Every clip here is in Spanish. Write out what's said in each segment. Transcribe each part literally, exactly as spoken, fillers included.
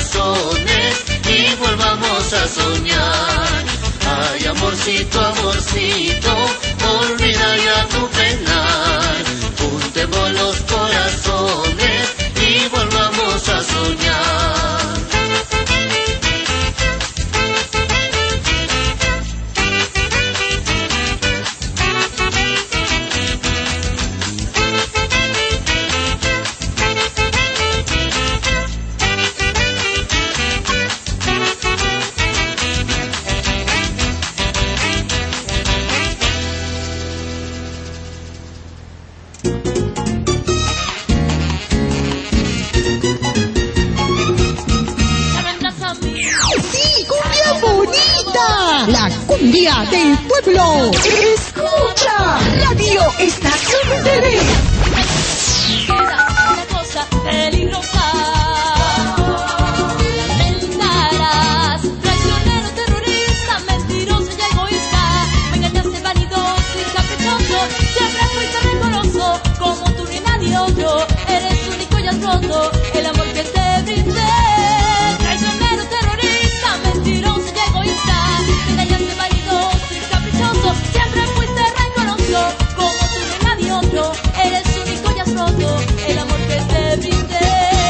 corazones y volvamos a soñar. Ay, amorcito, amorcito, olvida ya tu penar. Juntemos los corazones y volvamos a soñar. La cumbia del pueblo. Escucha, Radio Estación T V. Una cosa peligrosa. Lamentarás, traicionero, terrorista, mentiroso y egoísta. Me engañaste, vanidoso y caprichoso. Siempre fuiste rencoroso, como tú ni nadie otro. Eres único y has roto el amor que te brindé. Traicionero, terrorista, mentiroso y egoísta. Me engañaste, vanidoso y caprichoso. Siempre fuiste rencoroso, como tú ni nadie otro. Eres único y has roto el amor que te brindé.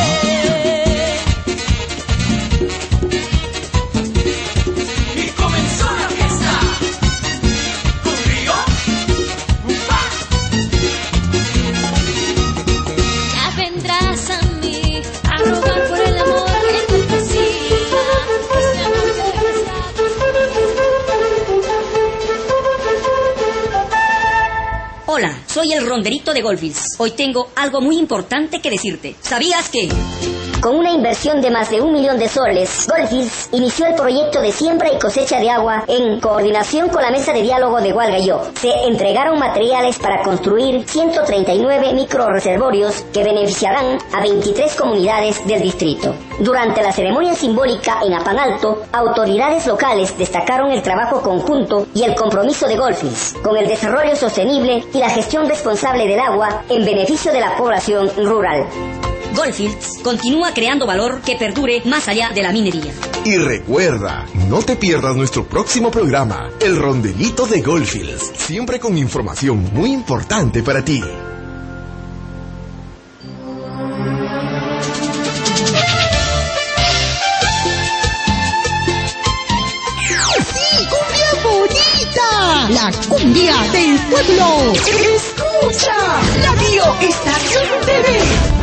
Y comenzó la fiesta con Río Upa. Ya vendrás a mí a rogar por el amor que te fascina. Este amor que te Hola, soy el ronderito de Goldfields. Hoy tengo algo muy importante que decirte. ¿Sabías que...? Con una inversión de más de un millón de soles, Goldfields inició el proyecto de siembra y cosecha de agua en coordinación con la mesa de diálogo de Hualgayoc. Se entregaron materiales para construir ciento treinta y nueve microreservorios que beneficiarán a veintitrés comunidades del distrito. Durante la ceremonia simbólica en Apanalto, autoridades locales destacaron el trabajo conjunto y el compromiso de Goldfields con el desarrollo sostenible y la gestión responsable del agua en beneficio de la población rural. Goldfields continúa creando valor que perdure más allá de la minería. Y recuerda, no te pierdas nuestro próximo programa, El Rondelito de Goldfields, siempre con información muy importante para ti. ¡Sí, cumbia bonita! La cumbia del pueblo. Escucha, Radio Estación T V.